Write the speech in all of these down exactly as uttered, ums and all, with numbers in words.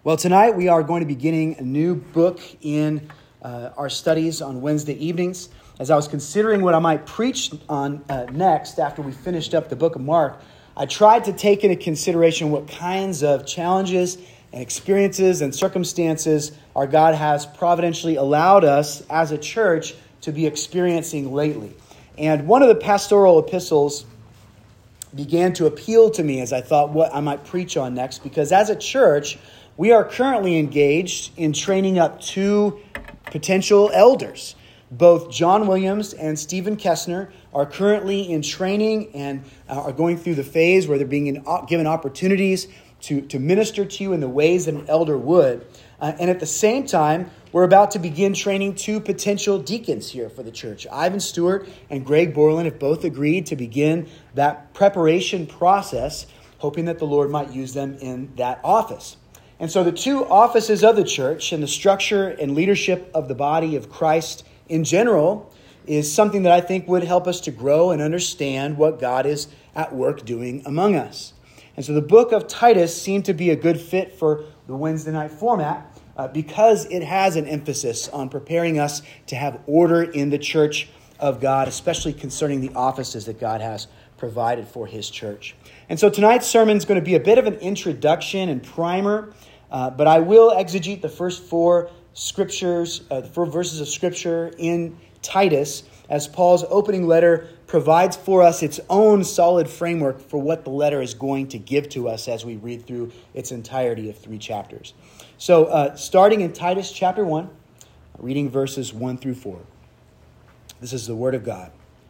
Well, tonight we are going to be beginning a new book in uh, our studies on Wednesday evenings. As I was considering what I might preach on uh, next after we finished up the book of Mark, I tried to take into consideration what kinds of challenges and experiences and circumstances our God has providentially allowed us as a church to be experiencing lately. And one of the pastoral epistles began to appeal to me as I thought what I might preach on next, because as a church, we are currently engaged in training up two potential elders. Both John Williams and Stephen Kessner are currently in training and are going through the phase where they're being given opportunities to, to minister to you in the ways that an elder would. Uh, and at the same time, we're about to begin training two potential deacons here for the church. Ivan Stewart and Greg Borland have both agreed to begin that preparation process, hoping that the Lord might use them in that office. And so the two offices of the church and the structure and leadership of the body of Christ in general is something that I think would help us to grow and understand what God is at work doing among us. And so the book of Titus seemed to be a good fit for the Wednesday night format uh, because it has an emphasis on preparing us to have order in the church of God, especially concerning the offices that God has provided for his church. And so tonight's sermon is going to be a bit of an introduction and primer, uh, but I will exegete the first four scriptures, uh, the four verses of Scripture in Titus, as Paul's opening letter provides for us its own solid framework for what the letter is going to give to us as we read through its entirety of three chapters. So, uh, starting in Titus chapter one, reading verses one through four. This is the word of God.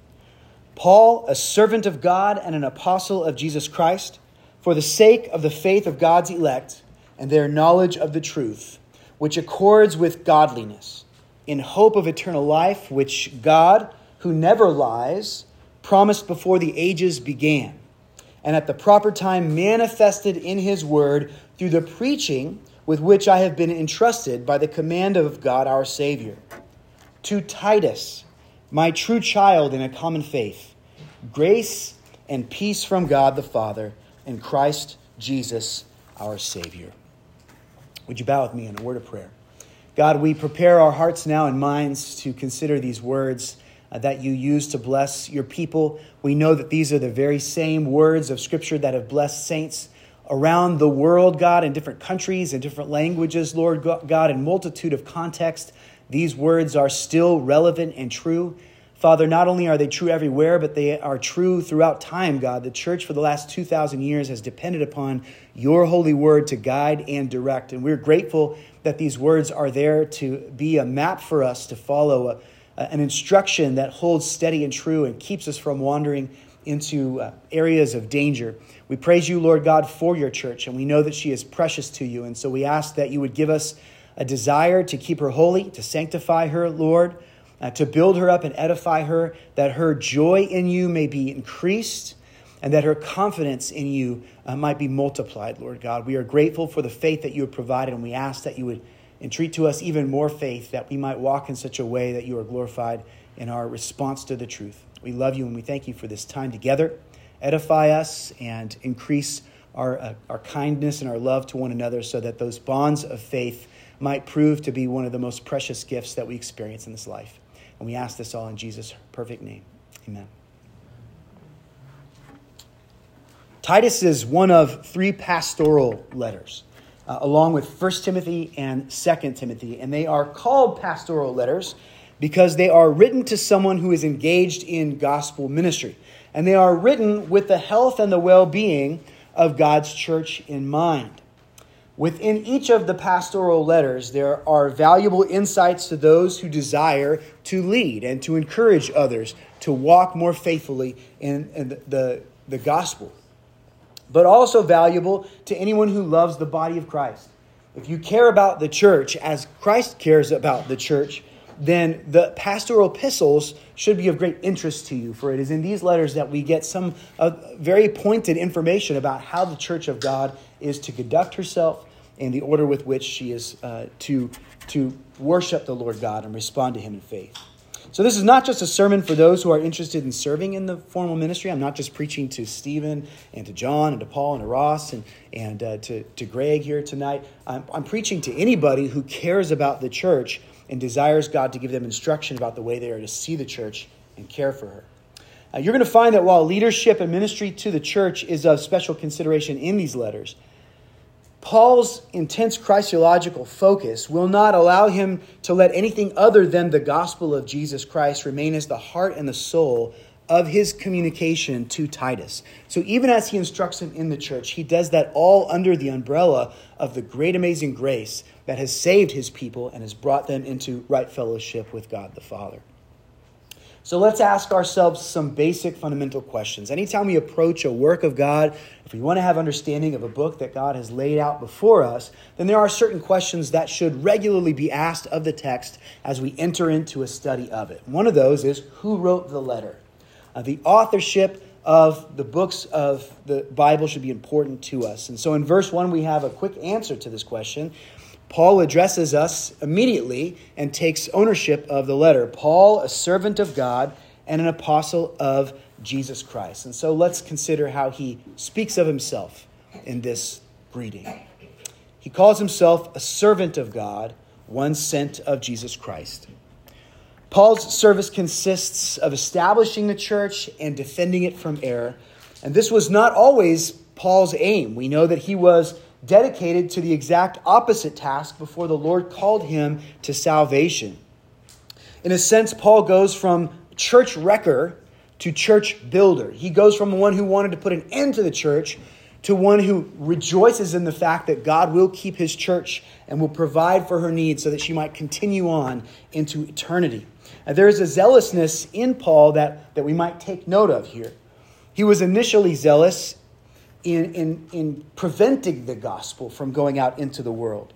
Paul, a servant of God and an apostle of Jesus Christ, for the sake of the faith of God's elect and their knowledge of the truth, which accords with godliness, in hope of eternal life, which God, who never lies, promised before the ages began, and at the proper time manifested in his word through the preaching with which I have been entrusted by the command of God our Savior. To Titus, my true child in a common faith, grace and peace from God the Father and Christ Jesus our Savior. Would you bow with me in a word of prayer? God, we prepare our hearts now and minds to consider these words uh, that you use to bless your people. We know that these are the very same words of Scripture that have blessed saints around the world, God, in different countries and different languages, Lord God, in multitude of contexts. These words are still relevant and true. Father, not only are they true everywhere, but they are true throughout time, God. The church for the last two thousand years has depended upon your holy word to guide and direct. And we're grateful that these words are there to be a map for us to follow, a, an instruction that holds steady and true and keeps us from wandering into uh, areas of danger. We praise you, Lord God, for your church, and we know that she is precious to you. And so we ask that you would give us a desire to keep her holy, to sanctify her, Lord, Uh, to build her up and edify her, that her joy in you may be increased and that her confidence in you uh, might be multiplied, Lord God. We are grateful for the faith that you have provided, and we ask that you would entreat to us even more faith, that we might walk in such a way that you are glorified in our response to the truth. We love you and we thank you for this time together. Edify us and increase our, uh, our kindness and our love to one another so that those bonds of faith might prove to be one of the most precious gifts that we experience in this life. And we ask this all in Jesus' perfect name. Amen. Titus is one of three pastoral letters, uh, along with First Timothy and Second Timothy. And they are called pastoral letters because they are written to someone who is engaged in gospel ministry. And they are written with the health and the well-being of God's church in mind. Within each of the pastoral letters, there are valuable insights to those who desire to lead and to encourage others to walk more faithfully in, in the, the, the gospel, but also valuable to anyone who loves the body of Christ. If you care about the church as Christ cares about the church, then the pastoral epistles should be of great interest to you, for it is in these letters that we get some uh, very pointed information about how the church of God is to conduct herself and the order with which she is uh, to, to worship the Lord God and respond to him in faith. So this is not just a sermon for those who are interested in serving in the formal ministry. I'm not just preaching to Stephen and to John and to Paul and to Ross and, and uh, to, to Greg here tonight. I'm, I'm preaching to anybody who cares about the church and desires God to give them instruction about the way they are to see the church and care for her. Uh, you're going to find that while leadership and ministry to the church is of special consideration in these letters, Paul's intense Christological focus will not allow him to let anything other than the gospel of Jesus Christ remain as the heart and the soul of his communication to Titus. So even as he instructs him in the church, he does that all under the umbrella of the great amazing grace that has saved his people and has brought them into right fellowship with God the Father. So let's ask ourselves some basic fundamental questions. Anytime we approach a work of God, if we want to have understanding of a book that God has laid out before us, then there are certain questions that should regularly be asked of the text as we enter into a study of it. One of those is, who wrote the letter? Uh, the authorship of the books of the Bible should be important to us. And so in verse one, we have a quick answer to this question. Paul addresses us immediately and takes ownership of the letter. Paul, a servant of God and an apostle of Jesus Christ. And so let's consider how he speaks of himself in this greeting. He calls himself a servant of God, one sent of Jesus Christ. Paul's service consists of establishing the church and defending it from error. And this was not always Paul's aim. We know that he was dedicated to the exact opposite task before the Lord called him to salvation. In a sense, Paul goes from church wrecker to church builder. He goes from one who wanted to put an end to the church to one who rejoices in the fact that God will keep his church and will provide for her needs so that she might continue on into eternity. And there is a zealousness in Paul that, that we might take note of here. He was initially zealous In, in, in preventing the gospel from going out into the world.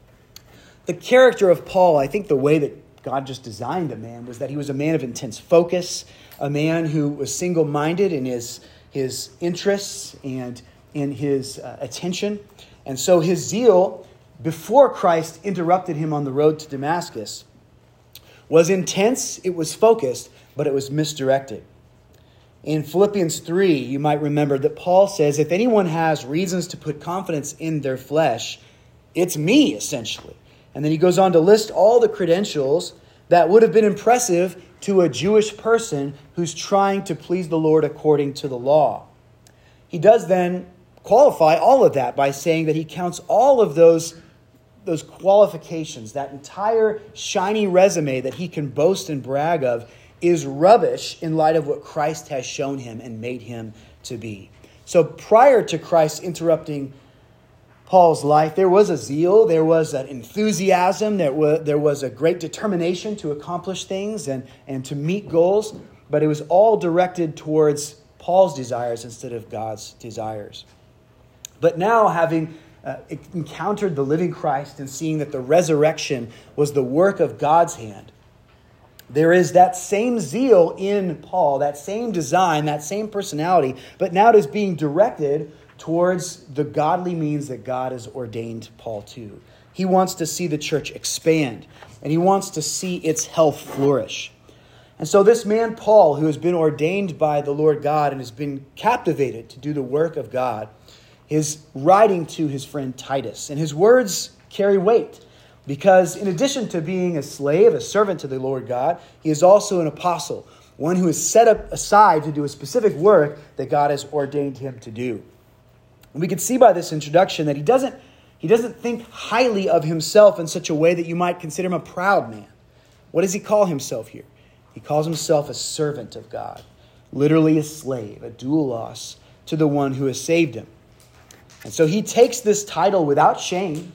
The character of Paul, I think the way that God just designed a man was that he was a man of intense focus, a man who was single-minded in his, his interests and in his uh, attention. And so his zeal, before Christ interrupted him on the road to Damascus, was intense, it was focused, but it was misdirected. In Philippians three, you might remember that Paul says, if anyone has reasons to put confidence in their flesh, it's me, essentially. And then he goes on to list all the credentials that would have been impressive to a Jewish person who's trying to please the Lord according to the law. He does then qualify all of that by saying that he counts all of those, those qualifications, that entire shiny resume that he can boast and brag of, is rubbish in light of what Christ has shown him and made him to be. So prior to Christ interrupting Paul's life, there was a zeal, there was an enthusiasm, there was, there was a great determination to accomplish things and, and to meet goals, but it was all directed towards Paul's desires instead of God's desires. But now, having uh, encountered the living Christ and seeing that the resurrection was the work of God's hand, there is that same zeal in Paul, that same design, that same personality, but now it is being directed towards the godly means that God has ordained Paul to. He wants to see the church expand, and he wants to see its health flourish. And so this man, Paul, who has been ordained by the Lord God and has been captivated to do the work of God, is writing to his friend Titus. And his words carry weight. Because in addition to being a slave, a servant to the Lord God, he is also an apostle, one who is set up aside to do a specific work that God has ordained him to do. And we can see by this introduction that he doesn't, he doesn't think highly of himself in such a way that you might consider him a proud man. What does he call himself here? He calls himself a servant of God, literally a slave, a doulos to the one who has saved him. And so he takes this title without shame.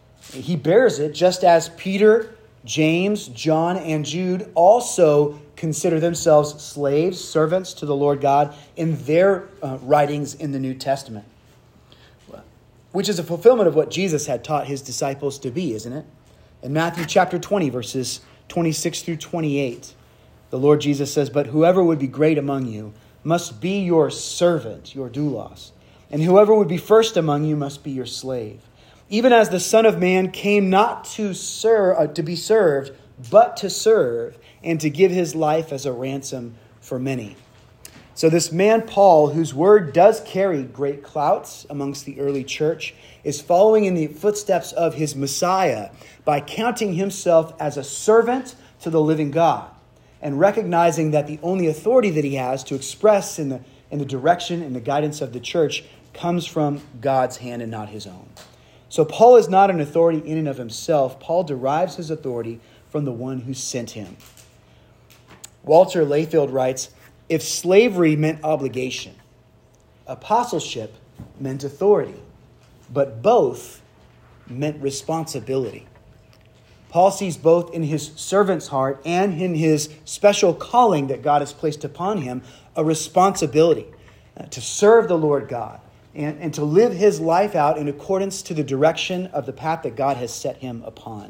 He bears it just as Peter, James, John, and Jude also consider themselves slaves, servants to the Lord God in their uh, writings in the New Testament. Which is a fulfillment of what Jesus had taught his disciples to be, isn't it? In Matthew chapter twenty, verses twenty-six through twenty-eight, the Lord Jesus says, "But whoever would be great among you must be your servant, your doulos. And whoever would be first among you must be your slave. Even as the Son of Man came not to serve, uh, to be served, but to serve, and to give his life as a ransom for many. So this man, Paul, whose word does carry great clout amongst the early church, is following in the footsteps of his Messiah by counting himself as a servant to the living God and recognizing that the only authority that he has to express in the, in the direction and the guidance of the church comes from God's hand and not his own. So Paul is not an authority in and of himself. Paul derives his authority from the one who sent him. Walter Layfield writes, if slavery meant obligation, apostleship meant authority, but both meant responsibility. Paul sees both in his servant's heart and in his special calling that God has placed upon him a responsibility uh, to serve the Lord God and, and to live his life out in accordance to the direction of the path that God has set him upon.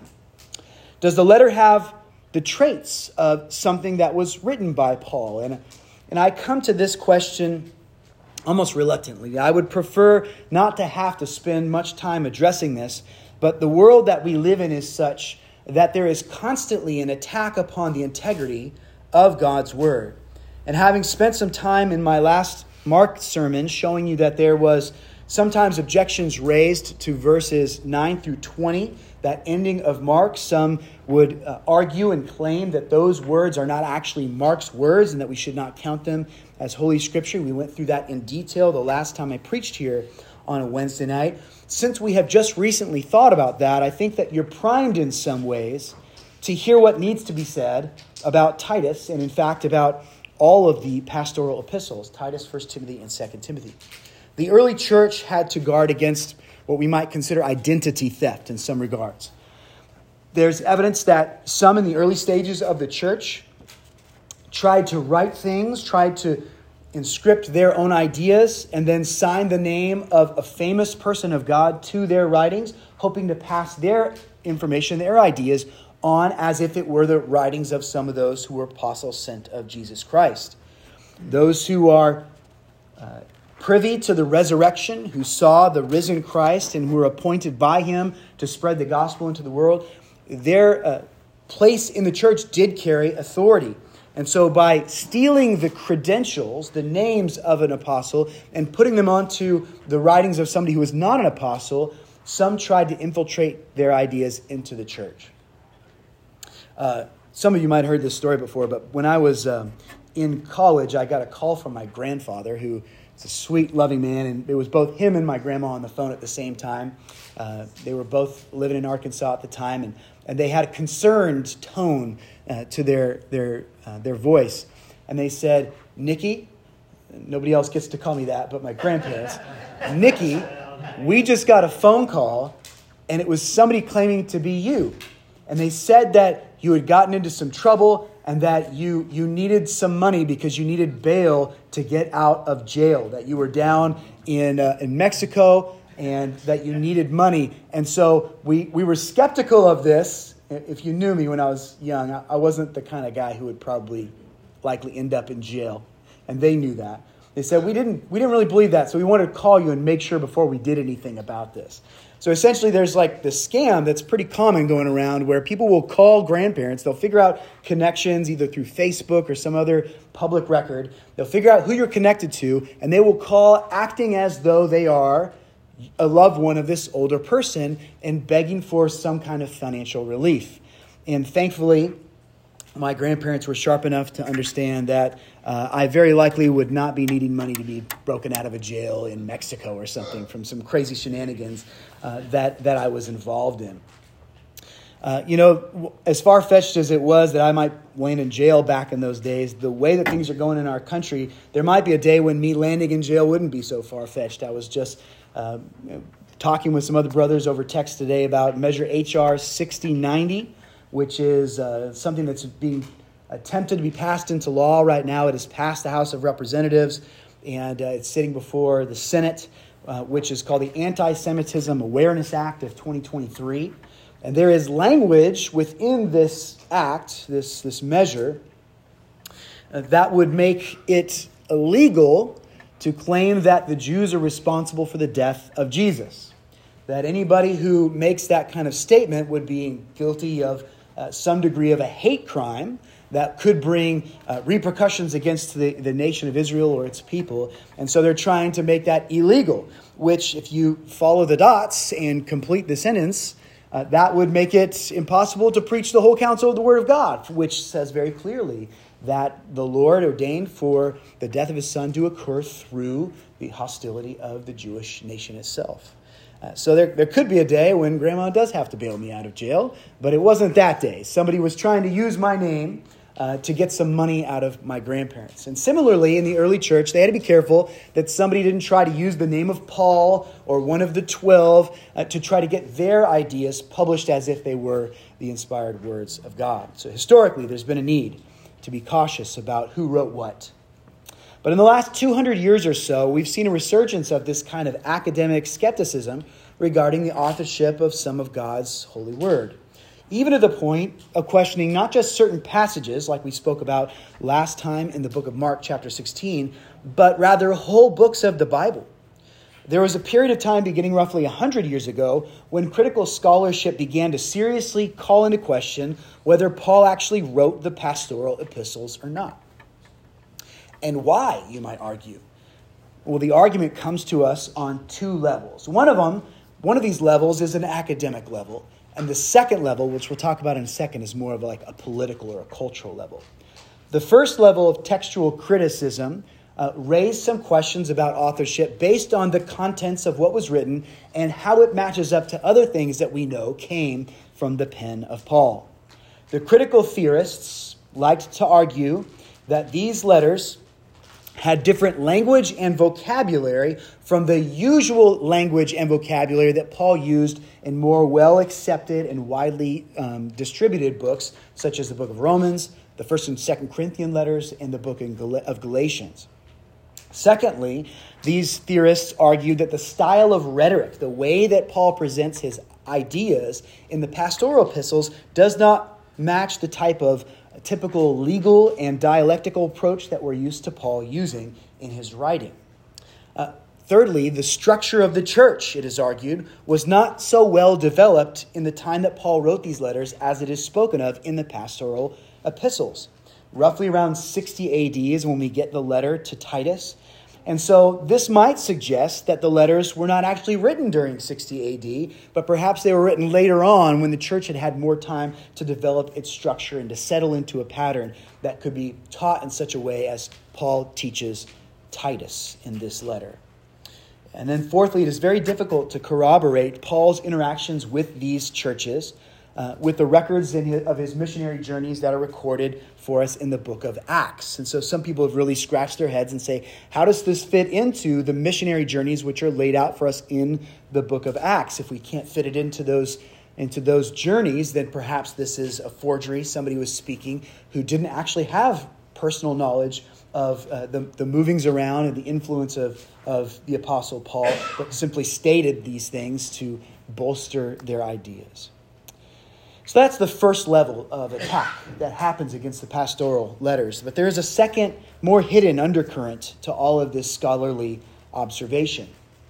Does the letter have the traits of something that was written by Paul? And, and I come to this question almost reluctantly. I would prefer not to have to spend much time addressing this, but the world that we live in is such that there is constantly an attack upon the integrity of God's word. And having spent some time in my last Mark sermon showing you that there was sometimes objections raised to verses nine through twenty, that ending of Mark, some would uh, argue and claim that those words are not actually Mark's words and that we should not count them as Holy Scripture. We went through that in detail the last time I preached here on a Wednesday night. Since we have just recently thought about that, I think that you're primed in some ways to hear what needs to be said about Titus and, in fact, about all of the pastoral epistles, Titus, First Timothy, and Second Timothy. The early church had to guard against what we might consider identity theft in some regards. There's evidence that some in the early stages of the church tried to write things, tried to inscript their own ideas, and then sign the name of a famous person of God to their writings, hoping to pass their information, their ideas, on as if it were the writings of some of those who were apostles sent of Jesus Christ. Those who are uh, privy to the resurrection, who saw the risen Christ and who were appointed by him to spread the gospel into the world, their uh, place in the church did carry authority. And so by stealing the credentials, the names of an apostle, and putting them onto the writings of somebody who was not an apostle, some tried to infiltrate their ideas into the church. Uh, some of you might have heard this story before, but when I was um, in college, I got a call from my grandfather, who is a sweet, loving man, and it was both him and my grandma on the phone at the same time. Uh, they were both living in Arkansas at the time, and, and they had a concerned tone uh, to their their uh, their voice. And they said, "Nikki," nobody else gets to call me that but my grandparents, "Nikki, we just got a phone call, and it was somebody claiming to be you. And they said that you had gotten into some trouble and that you, you needed some money because you needed bail to get out of jail, that you were down in uh, in Mexico and that you needed money." And so we, we were skeptical of this. If you knew me when I was young, I, I wasn't the kind of guy who would probably likely end up in jail. And they knew that. They said, we didn't we didn't really believe that, so we wanted to call you and make sure before we did anything about this. So essentially there's like this scam that's pretty common going around where people will call grandparents. They'll figure out connections either through Facebook or some other public record. They'll figure out who you're connected to, and they will call acting as though they are a loved one of this older person and begging for some kind of financial relief. And thankfully, my grandparents were sharp enough to understand that uh, I very likely would not be needing money to be broken out of a jail in Mexico or something from some crazy shenanigans uh, that, that I was involved in. Uh, you know, as far-fetched as it was that I might land in jail back in those days, the way that things are going in our country, there might be a day when me landing in jail wouldn't be so far-fetched. I was just uh, talking with some other brothers over text today about Measure H R sixty ninety, which is uh, something that's being attempted to be passed into law right now. It has passed the House of Representatives, and uh, it's sitting before the Senate, uh, which is called the Anti-Semitism Awareness Act of twenty twenty-three. And there is language within this act, this, this measure, uh, that would make it illegal to claim that the Jews are responsible for the death of Jesus. That anybody who makes that kind of statement would be guilty of uh, some degree of a hate crime that could bring uh, repercussions against the, the nation of Israel or its people. And so they're trying to make that illegal, which if you follow the dots and complete the sentence, uh, that would make it impossible to preach the whole counsel of the Word of God, which says very clearly that the Lord ordained for the death of his son to occur through the hostility of the Jewish nation itself. Uh, so there, there could be a day when Grandma does have to bail me out of jail, but it wasn't that day. Somebody was trying to use my name uh, to get some money out of my grandparents. And similarly, in the early church, they had to be careful that somebody didn't try to use the name of Paul or one of the twelve uh, to try to get their ideas published as if they were the inspired words of God. So historically, there's been a need to be cautious about who wrote what. But in the last two hundred years or so, we've seen a resurgence of this kind of academic skepticism regarding the authorship of some of God's holy word, even to the point of questioning not just certain passages, like we spoke about last time in the book of Mark chapter sixteen, but rather whole books of the Bible. There was a period of time beginning roughly one hundred years ago when critical scholarship began to seriously call into question whether Paul actually wrote the pastoral epistles or not. And why, you might argue? Well, the argument comes to us on two levels. One of them, one of these levels is an academic level. And the second level, which we'll talk about in a second, is more of like a political or a cultural level. The first level of textual criticism Uh, raised some questions about authorship based on the contents of what was written and how it matches up to other things that we know came from the pen of Paul. The critical theorists liked to argue that these letters had different language and vocabulary from the usual language and vocabulary that Paul used in more well-accepted and widely um, distributed books, such as the book of Romans, the First and Second Corinthian letters, and the book of Galatians. Secondly, these theorists argued that the style of rhetoric, the way that Paul presents his ideas in the pastoral epistles, does not match the type of typical legal and dialectical approach that we're used to Paul using in his writing. Uh, thirdly, the structure of the church, it is argued, was not so well developed in the time that Paul wrote these letters as it is spoken of in the pastoral epistles. Roughly around sixty A D is when we get the letter to Titus. And so this might suggest that the letters were not actually written during sixty A D, but perhaps they were written later on when the church had had more time to develop its structure and to settle into a pattern that could be taught in such a way as Paul teaches Titus in this letter. And then fourthly, it is very difficult to corroborate Paul's interactions with these churches Uh, with the records in his, of his missionary journeys that are recorded for us in the book of Acts. And so some people have really scratched their heads and say, how does this fit into the missionary journeys which are laid out for us in the book of Acts? If we can't fit it into those into those journeys, then perhaps this is a forgery. Somebody was speaking who didn't actually have personal knowledge of uh, the, the movings around and the influence of, of the Apostle Paul, but simply stated these things to bolster their ideas. So that's the first level of attack that happens against the pastoral letters. But there is a second, more hidden undercurrent to all of this scholarly observation.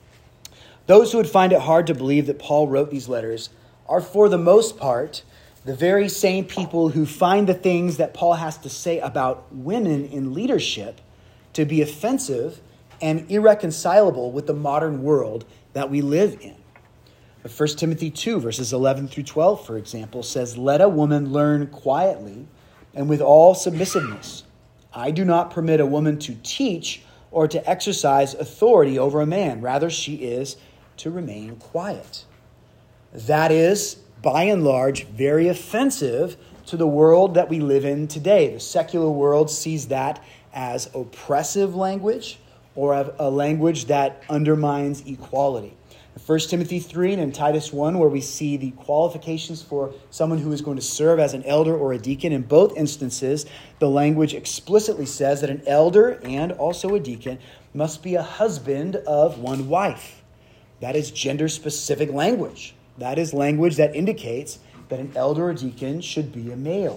Those who would find it hard to believe that Paul wrote these letters are, for the most part, the very same people who find the things that Paul has to say about women in leadership to be offensive and irreconcilable with the modern world that we live in. First Timothy two, verses eleven through twelve, for example, says, "Let a woman learn quietly and with all submissiveness. I do not permit a woman to teach or to exercise authority over a man. Rather, she is to remain quiet." That is, by and large, very offensive to the world that we live in today. The secular world sees that as oppressive language or a language that undermines equality. First Timothy three and in Titus one, where we see the qualifications for someone who is going to serve as an elder or a deacon. In both instances, the language explicitly says that an elder and also a deacon must be a husband of one wife. That is gender-specific language. That is language that indicates that an elder or deacon should be a male.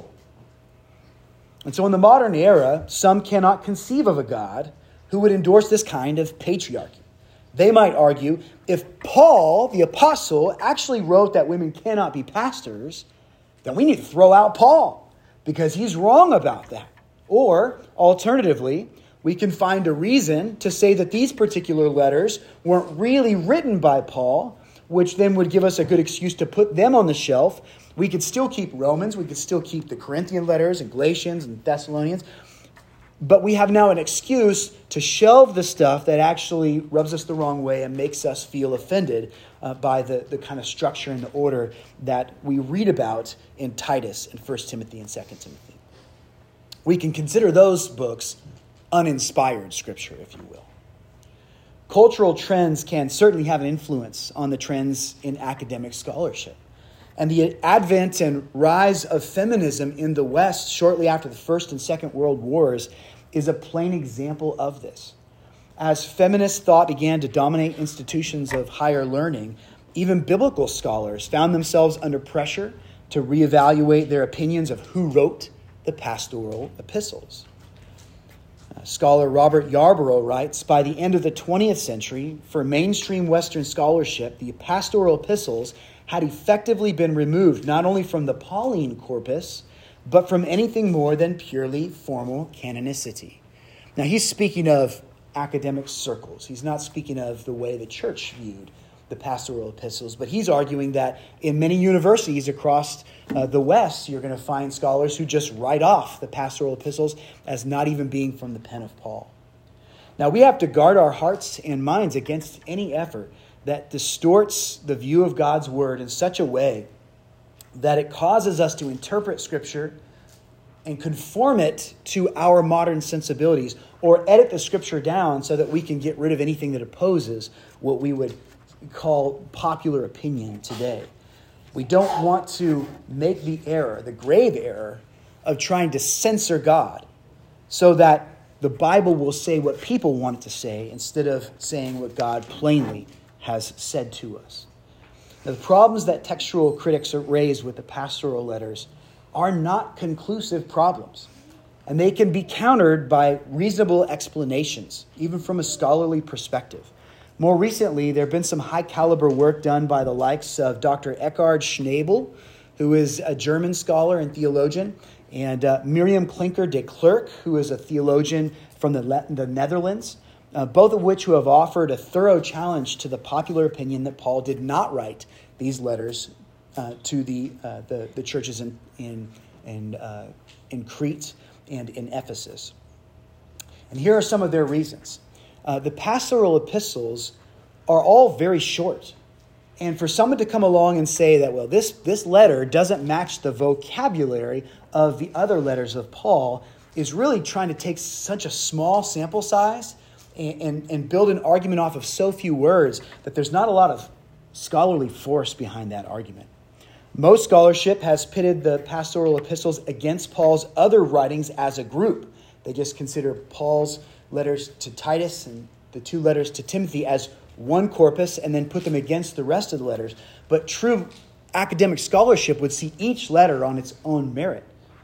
And so in the modern era, some cannot conceive of a God who would endorse this kind of patriarchy. They might argue, if Paul, the apostle, actually wrote that women cannot be pastors, then we need to throw out Paul. because he's wrong about that. Or, alternatively, we can find a reason to say that these particular letters weren't really written by Paul, which then would give us a good excuse to put them on the shelf. We could still keep Romans, we could still keep the Corinthian letters and Galatians and Thessalonians, but we have now an excuse to shelve the stuff that actually rubs us the wrong way and makes us feel offended uh, by the, the kind of structure and the order that we read about in Titus and First Timothy and Second Timothy. We can consider those books uninspired scripture, if you will. Cultural trends can certainly have an influence on the trends in academic scholarship. And the advent and rise of feminism in the West shortly after the First and Second World Wars is a plain example of this. As feminist thought began to dominate institutions of higher learning, even biblical scholars found themselves under pressure to reevaluate their opinions of who wrote the pastoral epistles. Uh, scholar Robert Yarborough writes, by the end of the twentieth century, for mainstream Western scholarship, the pastoral epistles had effectively been removed not only from the Pauline corpus, but from anything more than purely formal canonicity. Now, he's speaking of academic circles. He's not speaking of the way the church viewed the pastoral epistles, but he's arguing that in many universities across uh, the West, you're going to find scholars who just write off the pastoral epistles as not even being from the pen of Paul. Now, we have to guard our hearts and minds against any effort that distorts the view of God's word in such a way that it causes us to interpret Scripture and conform it to our modern sensibilities, or edit the Scripture down so that we can get rid of anything that opposes what we would call popular opinion today. We don't want to make the error, the grave error, of trying to censor God so that the Bible will say what people want it to say instead of saying what God plainly has said to us. Now, the problems that textual critics raise with the pastoral letters are not conclusive problems, and they can be countered by reasonable explanations, even from a scholarly perspective. More recently, there have been some high-caliber work done by the likes of Doctor Eckhard Schnabel, who is a German scholar and theologian, and uh, Miriam Klinker de Klerk, who is a theologian from the, Le- the Netherlands, Uh, both of which who have offered a thorough challenge to the popular opinion that Paul did not write these letters uh, to the, uh, the the churches in in in, uh, in Crete and in Ephesus. And here are some of their reasons. Uh, the pastoral epistles are all very short. And for someone to come along and say that, well, this, this letter doesn't match the vocabulary of the other letters of Paul is really trying to take such a small sample size and, and, and build an argument off of so few words that there's not a lot of scholarly force behind that argument. Most scholarship has pitted the pastoral epistles against Paul's other writings as a group. They just consider Paul's letters to Titus and the two letters to Timothy as one corpus and then put them against the rest of the letters. But true academic scholarship would see each letter on its own merit.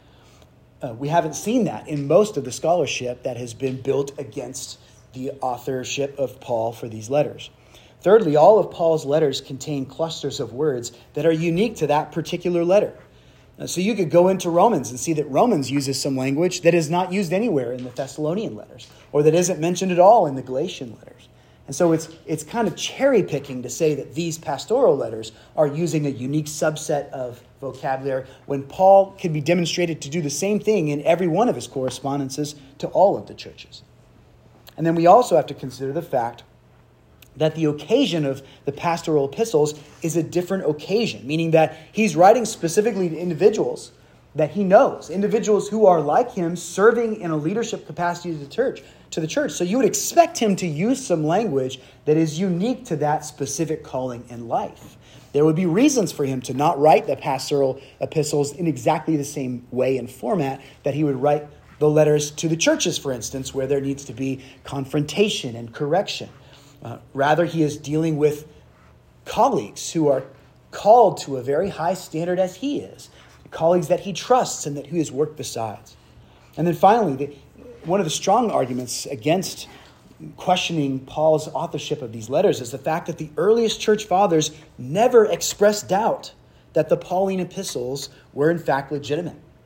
Uh, we haven't seen that in most of the scholarship that has been built against the authorship of Paul for these letters. Thirdly, all of Paul's letters contain clusters of words that are unique to that particular letter. Uh, so you could go into Romans and see that Romans uses some language that is not used anywhere in the Thessalonian letters, or that isn't mentioned at all in the Galatian letters. And so it's it's kind of cherry picking to say that these pastoral letters are using a unique subset of vocabulary when Paul can be demonstrated to do the same thing in every one of his correspondences to all of the churches. And then we also have to consider the fact that the occasion of the pastoral epistles is a different occasion, meaning that he's writing specifically to individuals that he knows, individuals who are like him serving in a leadership capacity to the church. To the church. So you would expect him to use some language that is unique to that specific calling in life. There would be reasons for him to not write the pastoral epistles in exactly the same way and format that he would write the letters to the churches, for instance, where there needs to be confrontation and correction. Uh, rather, he is dealing with colleagues who are called to a very high standard as he is, colleagues that he trusts and that he has worked besides. And then finally, the One of the strong arguments against questioning Paul's authorship of these letters is the fact that the earliest church fathers never expressed doubt that the Pauline epistles were in fact legitimate.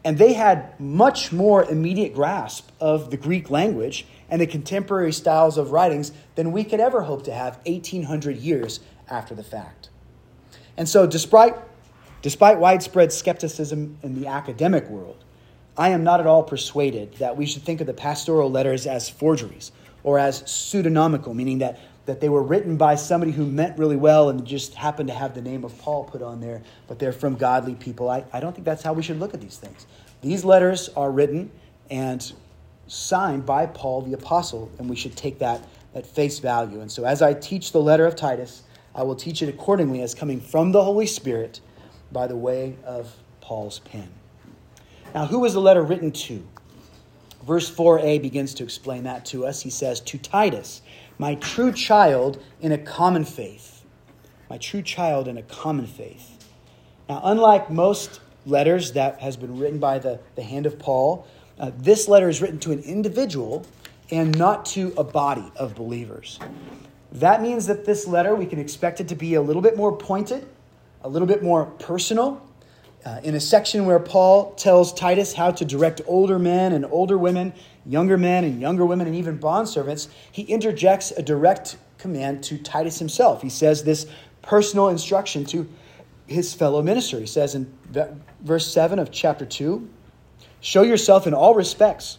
And they had much more immediate grasp of the Greek language and the contemporary styles of writings than we could ever hope to have eighteen hundred years after the fact. And so despite, despite widespread skepticism in the academic world, I am not at all persuaded that we should think of the pastoral letters as forgeries or as pseudonymical, meaning that, that they were written by somebody who meant really well and just happened to have the name of Paul put on there, but they're from godly people. I, I don't think that's how we should look at these things. These letters are written and signed by Paul the apostle, and we should take that at face value. And so as I teach the letter of Titus, I will teach it accordingly as coming from the Holy Spirit by the way of Paul's pen. Now, who was the letter written to? Verse four a begins to explain that to us. He says, "To Titus, my true child in a common faith." My true child in a common faith. Now, unlike most letters that has been written by the, the hand of Paul, uh, this letter is written to an individual and not to a body of believers. That means that this letter, we can expect it to be a little bit more pointed, a little bit more personal. Uh, in a section where Paul tells Titus how to direct older men and older women, younger men and younger women, and even bondservants, he interjects a direct command to Titus himself. He says this personal instruction to his fellow minister. He says in verse seven of chapter two, "Show yourself in all respects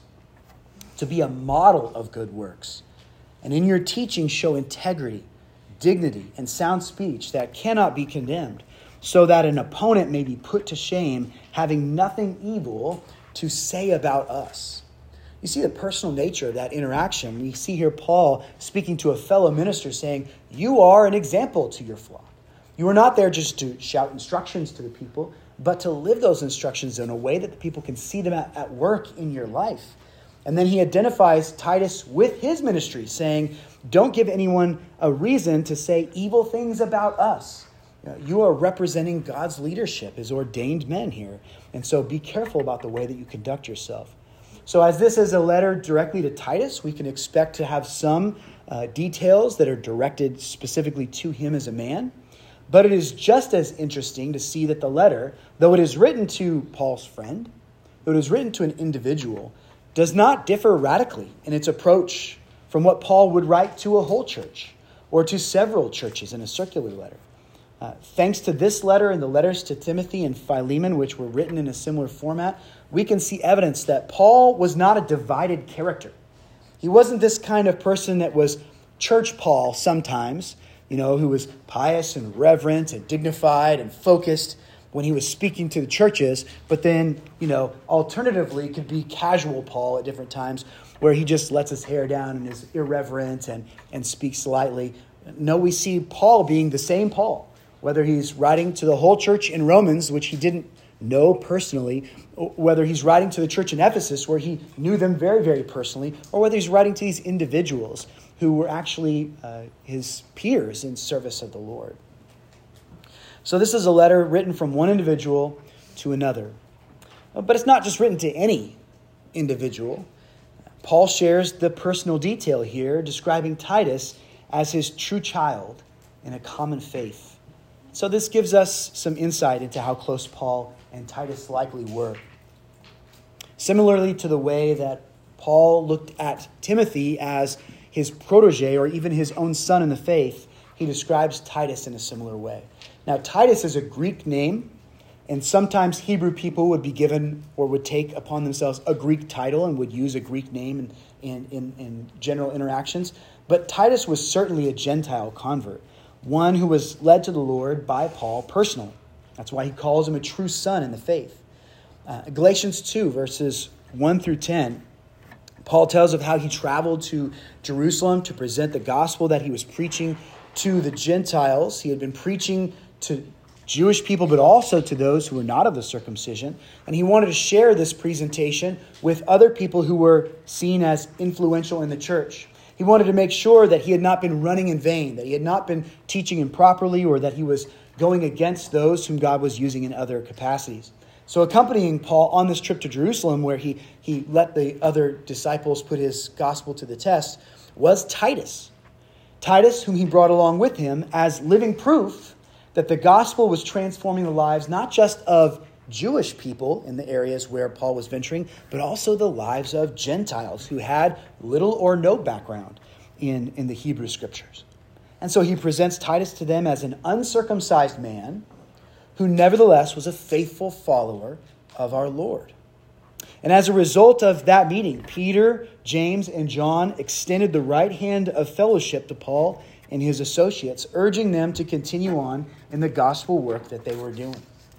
to be a model of good works, and in your teaching show integrity, dignity, and sound speech that cannot be condemned, so that an opponent may be put to shame, having nothing evil to say about us." You see the personal nature of that interaction. We see here Paul speaking to a fellow minister saying, you are an example to your flock. You are not there just to shout instructions to the people, but to live those instructions in a way that the people can see them at, at work in your life. And then he identifies Titus with his ministry, saying, don't give anyone a reason to say evil things about us. You are representing God's leadership as ordained men here. And so be careful about the way that you conduct yourself. So as this is a letter directly to Titus, we can expect to have some uh, details that are directed specifically to him as a man. But it is just as interesting to see that the letter, though it is written to Paul's friend, though it is written to an individual, does not differ radically in its approach from what Paul would write to a whole church or to several churches in a circular letter. Uh, thanks to this letter and the letters to Timothy and Philemon, which were written in a similar format, we can see evidence that Paul was not a divided character. He wasn't this kind of person that was church Paul sometimes, you know, who was pious and reverent and dignified and focused when he was speaking to the churches, but then, you know, alternatively could be casual Paul at different times where he just lets his hair down and is irreverent and, and speaks lightly. No, we see Paul being the same Paul. Whether he's writing to the whole church in Romans, which he didn't know personally, whether he's writing to the church in Ephesus, where he knew them very, very personally, or whether he's writing to these individuals who were actually uh, his peers in service of the Lord. So this is a letter written from one individual to another. But it's not just written to any individual. Paul shares the personal detail here, describing Titus as his true child in a common faith. So this gives us some insight into how close Paul and Titus likely were. Similarly to the way that Paul looked at Timothy as his protege or even his own son in the faith, he describes Titus in a similar way. Now, Titus is a Greek name, and sometimes Hebrew people would be given or would take upon themselves a Greek title and would use a Greek name in, in, in, in general interactions. But Titus was certainly a Gentile convert, one who was led to the Lord by Paul personally. That's why he calls him a true son in the faith. Uh, Galatians two, verses one through ten, Paul tells of how he traveled to Jerusalem to present the gospel that he was preaching to the Gentiles. He had been preaching to Jewish people, but also to those who were not of the circumcision. And he wanted to share this presentation with other people who were seen as influential in the church. He wanted to make sure that he had not been running in vain, that he had not been teaching improperly, or that he was going against those whom God was using in other capacities. So accompanying Paul on this trip to Jerusalem, where he, he let the other disciples put his gospel to the test, was Titus. Titus, whom he brought along with him as living proof that the gospel was transforming the lives not just of Jewish people in the areas where Paul was venturing, but also the lives of Gentiles who had little or no background in, in the Hebrew Scriptures. And so he presents Titus to them as an uncircumcised man who nevertheless was a faithful follower of our Lord. And as a result of that meeting, Peter, James, and John extended the right hand of fellowship to Paul and his associates, urging them to continue on in the gospel work that they were doing.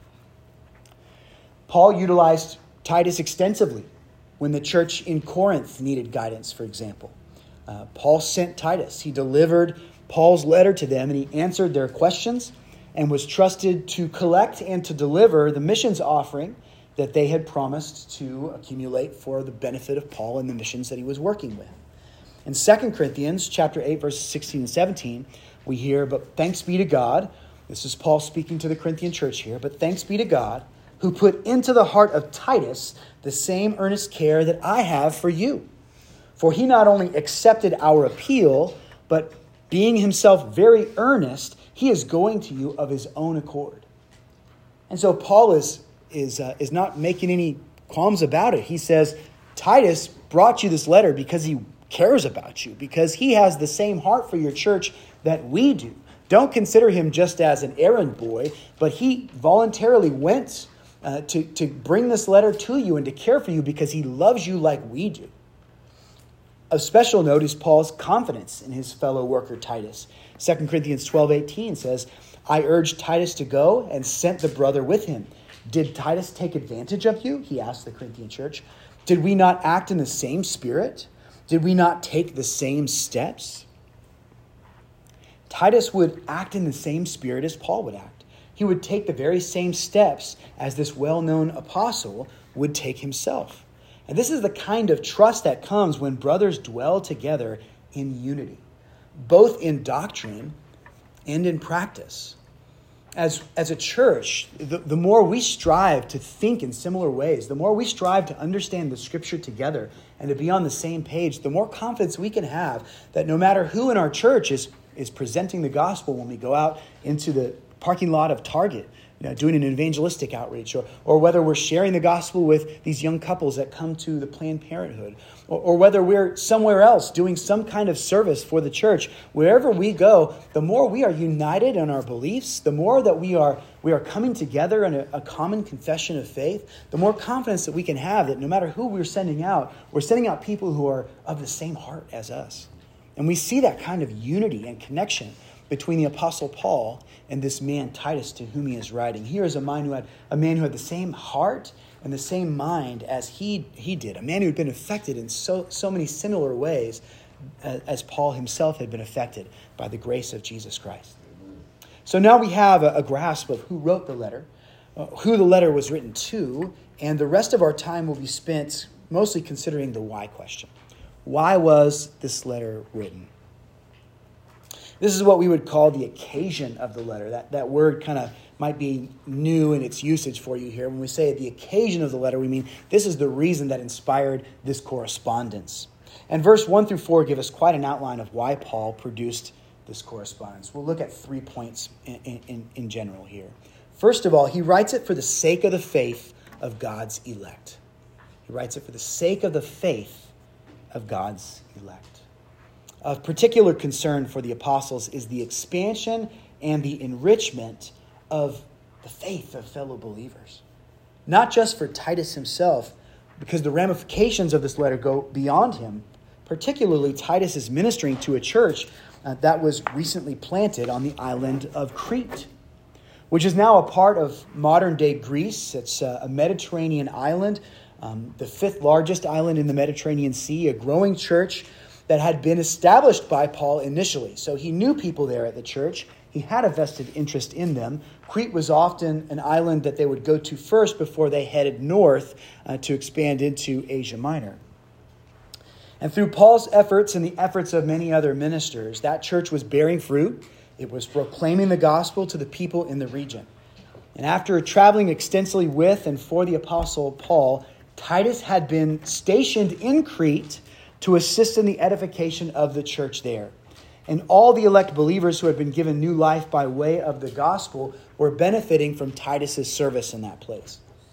Paul utilized Titus extensively when the church in Corinth needed guidance, for example. Uh, Paul sent Titus. He delivered Paul's letter to them, and he answered their questions and was trusted to collect and to deliver the missions offering that they had promised to accumulate for the benefit of Paul and the missions that he was working with. In Second Corinthians chapter eight, verses sixteen and seventeen, we hear, "But thanks be to God," this is Paul speaking to the Corinthian church here, "but thanks be to God, who put into the heart of Titus the same earnest care that I have for you. For he not only accepted our appeal, but being himself very earnest, he is going to you of his own accord." And so Paul is, is, uh, is not making any qualms about it. He says, Titus brought you this letter because he cares about you, because he has the same heart for your church that we do. Don't consider him just as an errand boy, but he voluntarily went uh, to, to bring this letter to you and to care for you because he loves you like we do. Of special note is Paul's confidence in his fellow worker Titus. Second Corinthians twelve eighteen says, "I urged Titus to go and sent the brother with him. Did Titus take advantage of you?" he asked the Corinthian church. "Did we not act in the same spirit? Did we not take the same steps?" Titus would act in the same spirit as Paul would act. He would take the very same steps as this well-known apostle would take himself. And this is the kind of trust that comes when brothers dwell together in unity, both in doctrine and in practice. As, as a church, the, the more we strive to think in similar ways, the more we strive to understand the Scripture together and to be on the same page, the more confidence we can have that no matter who in our church is, is presenting the gospel when we go out into the parking lot of Target, you know, doing an evangelistic outreach, or, or whether we're sharing the gospel with these young couples that come to the Planned Parenthood, or, or whether we're somewhere else doing some kind of service for the church, wherever we go, the more we are united in our beliefs, the more that we are we are coming together in a, a common confession of faith, the more confidence that we can have that no matter who we're sending out, we're sending out people who are of the same heart as us. And we see that kind of unity and connection between the Apostle Paul and this man Titus to whom he is writing. Here is a man who had a man who had the same heart and the same mind as he he did, a man who had been affected in so so many similar ways as, as Paul himself had been affected by the grace of Jesus Christ. So now we have a, a grasp of who wrote the letter, uh, who the letter was written to, and the rest of our time will be spent mostly considering the why question. Why was this letter written? This is what we would call the occasion of the letter. That, that word kind of might be new in its usage for you here. When we say the occasion of the letter, we mean this is the reason that inspired this correspondence. And verse one through four give us quite an outline of why Paul produced this correspondence. We'll look at three points in, in, in general here. First of all, he writes it for the sake of the faith of God's elect. He writes it for the sake of the faith of God's elect. Of particular concern for the apostles is the expansion and the enrichment of the faith of fellow believers. Not just for Titus himself, because the ramifications of this letter go beyond him. Particularly, Titus is ministering to a church uh, that was recently planted on the island of Crete, which is now a part of modern-day Greece. It's uh, a Mediterranean island, um, the fifth largest island in the Mediterranean Sea, a growing church that had been established by Paul initially. So he knew people there at the church. He had a vested interest in them. Crete was often an island that they would go to first before they headed north uh, to expand into Asia Minor. And through Paul's efforts and the efforts of many other ministers, that church was bearing fruit. It was proclaiming the gospel to the people in the region. And after traveling extensively with and for the Apostle Paul, Titus had been stationed in Crete to assist in the edification of the church there. And all the elect believers who had been given new life by way of the gospel were benefiting from Titus's service in that place.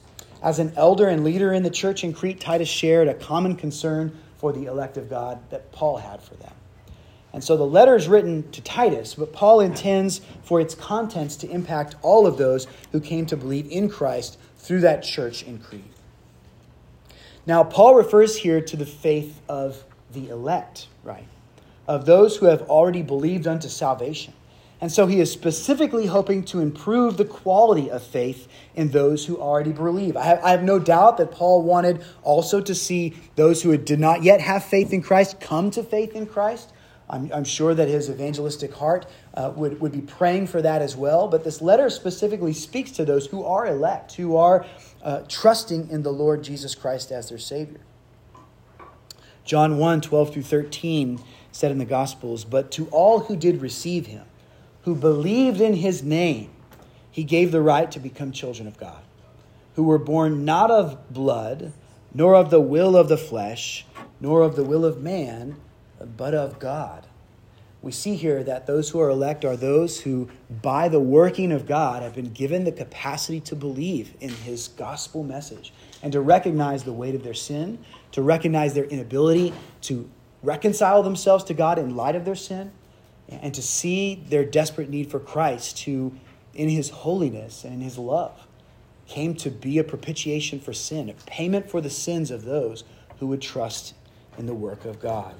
As an elder and leader in the church in Crete, Titus shared a common concern for the elect of God that Paul had for them. And so the letter is written to Titus, but Paul intends for its contents to impact all of those who came to believe in Christ through that church in Crete. Now, Paul refers here to the faith of the elect, right? Of those who have already believed unto salvation. And so he is specifically hoping to improve the quality of faith in those who already believe. I have, I have no doubt that Paul wanted also to see those who did not yet have faith in Christ come to faith in Christ. I'm, I'm sure that his evangelistic heart uh, would, would be praying for that as well. But this letter specifically speaks to those who are elect, who are uh, trusting in the Lord Jesus Christ as their Savior. John one, twelve through thirteen said in the Gospels, "But to all who did receive him, who believed in his name, he gave the right to become children of God, who were born not of blood, nor of the will of the flesh, nor of the will of man, but of God." We see here that those who are elect are those who, by the working of God, have been given the capacity to believe in his gospel message and to recognize the weight of their sin, to recognize their inability to reconcile themselves to God in light of their sin, and to see their desperate need for Christ, who, in his holiness and in his love, came to be a propitiation for sin, a payment for the sins of those who would trust in the work of God.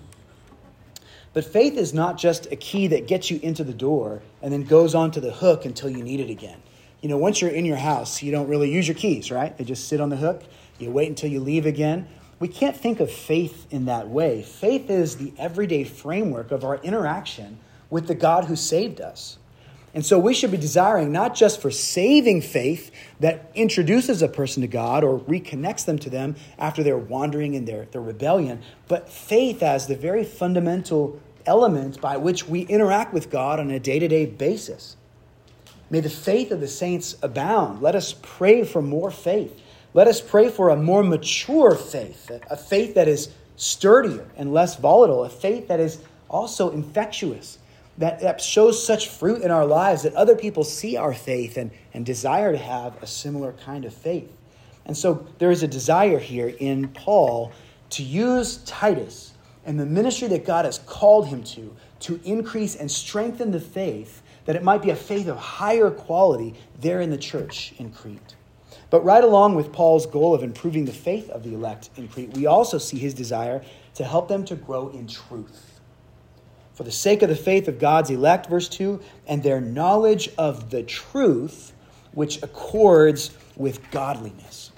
But faith is not just a key that gets you into the door and then goes onto the hook until you need it again. You know, once you're in your house, you don't really use your keys, right? They just sit on the hook. You wait until you leave again. We can't think of faith in that way. Faith is the everyday framework of our interaction with the God who saved us. And so we should be desiring not just for saving faith that introduces a person to God or reconnects them to them after they're wandering in their, their rebellion, but faith as the very fundamental element by which we interact with God on a day-to-day basis. May the faith of the saints abound. Let us pray for more faith. Let us pray for a more mature faith, a faith that is sturdier and less volatile, a faith that is also infectious, That, that shows such fruit in our lives that other people see our faith and, and desire to have a similar kind of faith. And so there is a desire here in Paul to use Titus and the ministry that God has called him to, to increase and strengthen the faith, that it might be a faith of higher quality there in the church in Crete. But right along with Paul's goal of improving the faith of the elect in Crete, we also see his desire to help them to grow in truth. For the sake of the faith of God's elect, verse two, and their knowledge of the truth, which accords with godliness.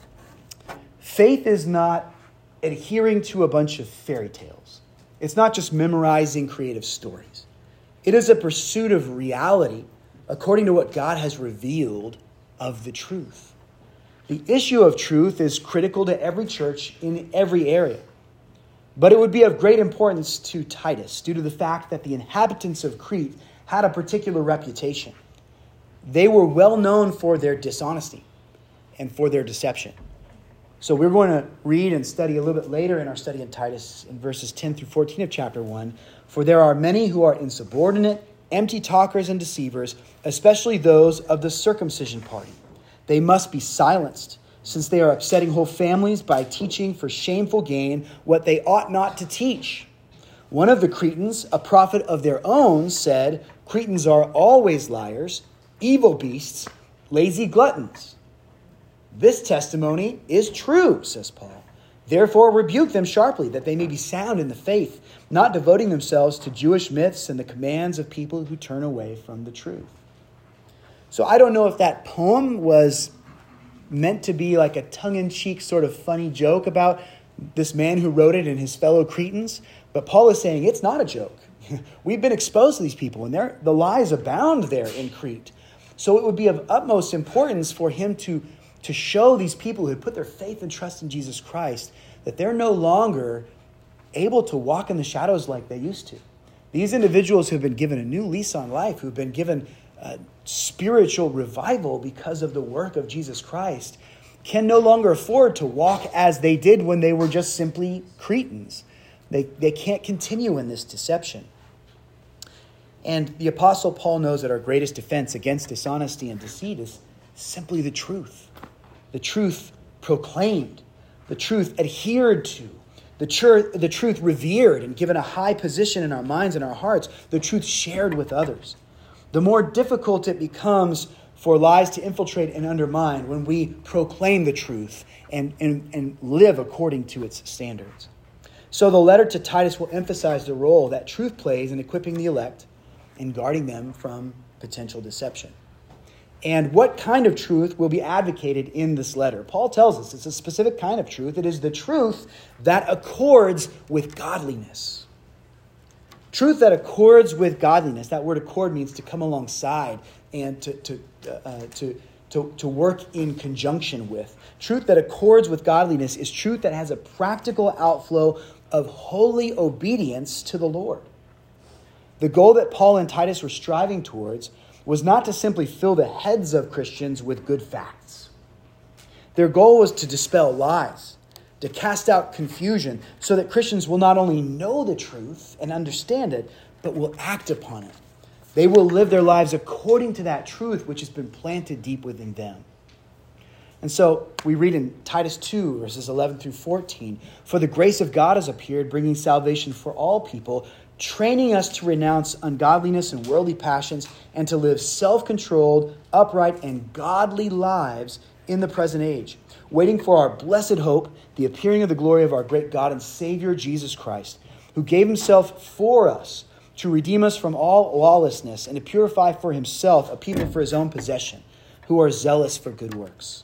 Faith is not adhering to a bunch of fairy tales. It's not just memorizing creative stories. It is a pursuit of reality according to what God has revealed of the truth. The issue of truth is critical to every church in every area. But it would be of great importance to Titus due to the fact that the inhabitants of Crete had a particular reputation. They were well known for their dishonesty and for their deception. So we're going to read and study a little bit later in our study in Titus in verses ten through fourteen of chapter one. For there are many who are insubordinate, empty talkers and deceivers, especially those of the circumcision party. They must be silenced, since they are upsetting whole families by teaching for shameful gain what they ought not to teach. One of the Cretans, a prophet of their own, said, "Cretans are always liars, evil beasts, lazy gluttons." This testimony is true, says Paul. Therefore rebuke them sharply, that they may be sound in the faith, not devoting themselves to Jewish myths and the commands of people who turn away from the truth. So I don't know if that poem was meant to be like a tongue-in-cheek sort of funny joke about this man who wrote it and his fellow Cretans. But Paul is saying it's not a joke. We've been exposed to these people, and the lies abound there in Crete. So it would be of utmost importance for him to, to show these people who had put their faith and trust in Jesus Christ that they're no longer able to walk in the shadows like they used to. These individuals who have been given a new lease on life, who've been given Uh, spiritual revival because of the work of Jesus Christ, can no longer afford to walk as they did when they were just simply Cretans. They, they can't continue in this deception. And the Apostle Paul knows that our greatest defense against dishonesty and deceit is simply the truth. the truth proclaimed, the truth adhered to, the, tr- the truth revered and given a high position in our minds and our hearts, the truth shared with others. The more difficult it becomes for lies to infiltrate and undermine when we proclaim the truth and, and, and live according to its standards. So the letter to Titus will emphasize the role that truth plays in equipping the elect and guarding them from potential deception. And what kind of truth will be advocated in this letter? Paul tells us it's a specific kind of truth. It is the truth that accords with godliness. Truth that accords with godliness. That word accord means to come alongside and to, to, uh, to, to, to work in conjunction with. Truth that accords with godliness is truth that has a practical outflow of holy obedience to the Lord. The goal that Paul and Titus were striving towards was not to simply fill the heads of Christians with good facts. Their goal was to dispel lies, to cast out confusion, so that Christians will not only know the truth and understand it, but will act upon it. They will live their lives according to that truth which has been planted deep within them. And so we read in Titus two, verses eleven through fourteen, "For the grace of God has appeared, bringing salvation for all people, training us to renounce ungodliness and worldly passions and to live self-controlled, upright, and godly lives in the present age, waiting for our blessed hope, the appearing of the glory of our great God and Savior, Jesus Christ, who gave himself for us to redeem us from all lawlessness and to purify for himself a people for his own possession, who are zealous for good works."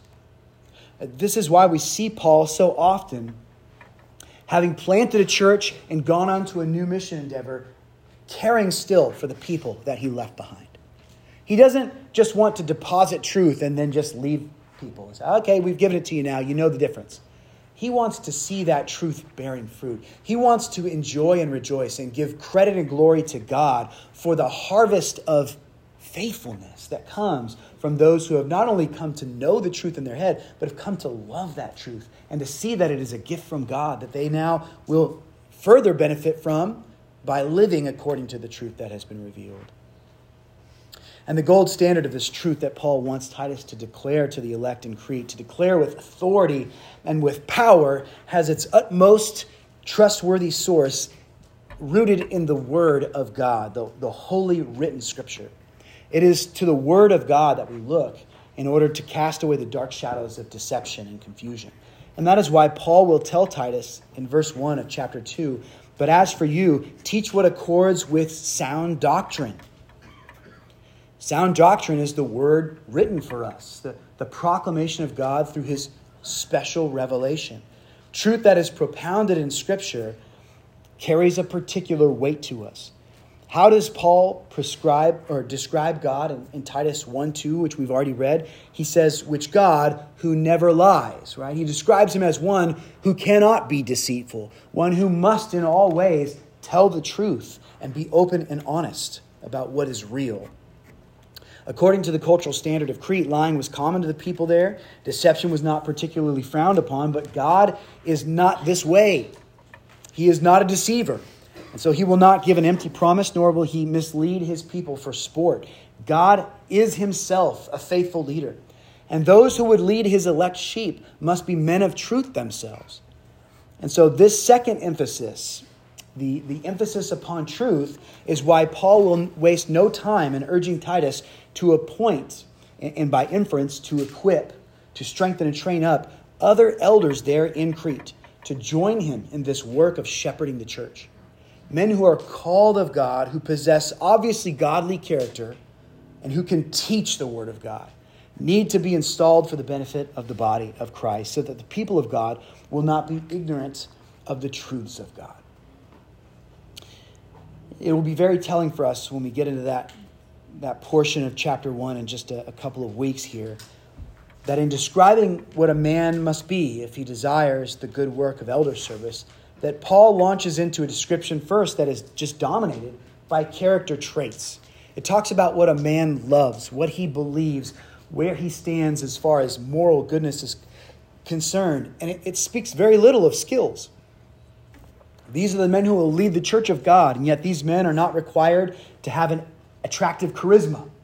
This is why we see Paul so often, having planted a church and gone on to a new mission endeavor, caring still for the people that he left behind. He doesn't just want to deposit truth and then just leave people and say, okay, we've given it to you now, you know the difference. He wants to see that truth bearing fruit. He wants to enjoy and rejoice and give credit and glory to God for the harvest of faithfulness that comes from those who have not only come to know the truth in their head, but have come to love that truth and to see that it is a gift from God that they now will further benefit from by living according to the truth that has been revealed. And the gold standard of this truth that Paul wants Titus to declare to the elect in Crete, to declare with authority and with power, has its utmost trustworthy source rooted in the Word of God, the, the holy written Scripture. It is to the Word of God that we look in order to cast away the dark shadows of deception and confusion. And that is why Paul will tell Titus in verse one of chapter two, "But as for you, teach what accords with sound doctrine." Sound doctrine is the word written for us, the, the proclamation of God through his special revelation. Truth that is propounded in Scripture carries a particular weight to us. How does Paul prescribe or describe God in, in Titus one two, which we've already read? He says, which God who never lies, right? He describes him as one who cannot be deceitful, one who must in all ways tell the truth and be open and honest about what is real. According to the cultural standard of Crete, lying was common to the people there. Deception was not particularly frowned upon, but God is not this way. He is not a deceiver. And so he will not give an empty promise, nor will he mislead his people for sport. God is himself a faithful leader. And those who would lead his elect sheep must be men of truth themselves. And so this second emphasis, the, the emphasis upon truth, is why Paul will waste no time in urging Titus to appoint, and by inference, to equip, to strengthen and train up other elders there in Crete to join him in this work of shepherding the church. Men who are called of God, who possess obviously godly character, and who can teach the Word of God, need to be installed for the benefit of the body of Christ, so that the people of God will not be ignorant of the truths of God. It will be very telling for us when we get into that, that portion of chapter one in just a, a couple of weeks here, that in describing what a man must be if he desires the good work of elder service, that Paul launches into a description first that is just dominated by character traits. It talks about what a man loves, what he believes, where he stands as far as moral goodness is concerned. And it, it speaks very little of skills. These are the men who will lead the church of God, and yet these men are not required to have an attractive charisma.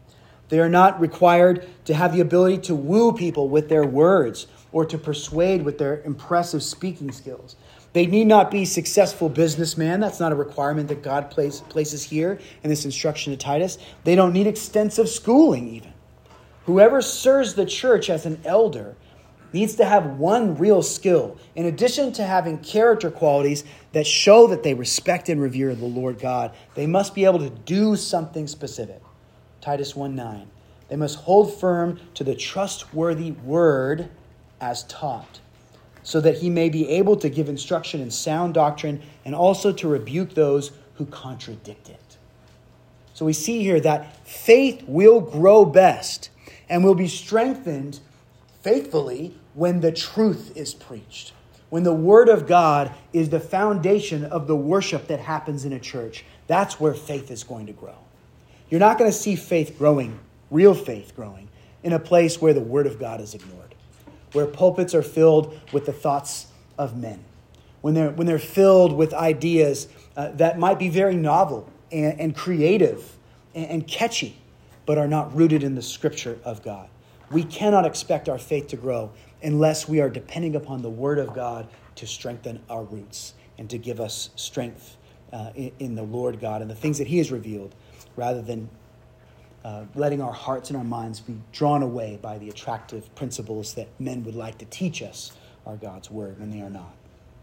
They are not required to have the ability to woo people with their words or to persuade with their impressive speaking skills. They need not be successful businessmen. That's not a requirement that God place, places here in this instruction to Titus. They don't need extensive schooling even. Whoever serves the church as an elder needs to have one real skill. In addition to having character qualities that show that they respect and revere the Lord God, they must be able to do something specific. Titus one nine. They must hold firm to the trustworthy word as taught, so that he may be able to give instruction in sound doctrine and also to rebuke those who contradict it. So we see here that faith will grow best and will be strengthened faithfully when the truth is preached, when the word of God is the foundation of the worship that happens in a church. That's where faith is going to grow. You're not going to see faith growing, real faith growing, in a place where the word of God is ignored, where pulpits are filled with the thoughts of men, when they're, when they're filled with ideas uh, that might be very novel and, and creative and, and catchy, but are not rooted in the scripture of God. We cannot expect our faith to grow unless we are depending upon the word of God to strengthen our roots and to give us strength uh, in, in the Lord God and the things that he has revealed, rather than uh, letting our hearts and our minds be drawn away by the attractive principles that men would like to teach us are God's word when they are not.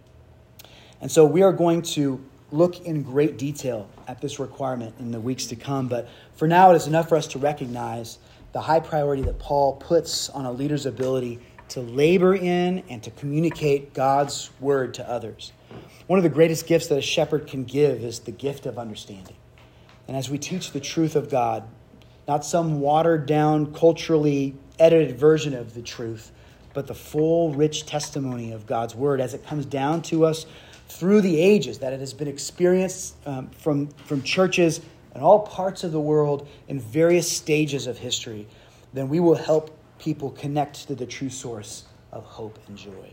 And so we are going to look in great detail at this requirement in the weeks to come. But for now, it is enough for us to recognize the high priority that Paul puts on a leader's ability to labor in and to communicate God's word to others. One of the greatest gifts that a shepherd can give is the gift of understanding. And as we teach the truth of God, not some watered down, culturally edited version of the truth, but the full, rich testimony of God's word as it comes down to us through the ages, that it has been experienced um, from, from churches in all parts of the world in various stages of history, then we will help people connect to the true source of hope and joy.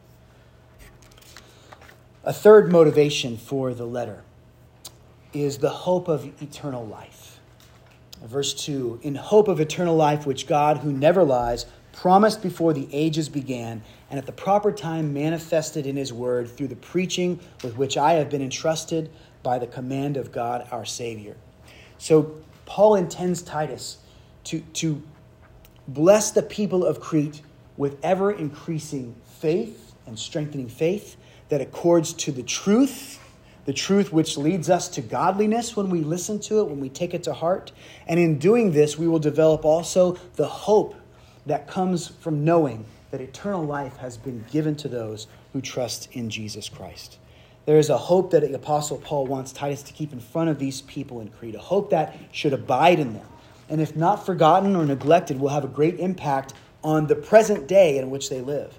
A third motivation for the letter is the hope of eternal life. Verse two, in hope of eternal life, which God, who never lies, promised before the ages began, and at the proper time manifested in his word through the preaching with which I have been entrusted by the command of God our Savior. So Paul intends Titus to, to bless the people of Crete with ever-increasing faith and strengthening faith that accords to the truth, the truth which leads us to godliness when we listen to it, when we take it to heart. And in doing this, we will develop also the hope that comes from knowing that eternal life has been given to those who trust in Jesus Christ. There is a hope that the Apostle Paul wants Titus to keep in front of these people in Crete, a hope that should abide in them. And if not forgotten or neglected, will have a great impact on the present day in which they live.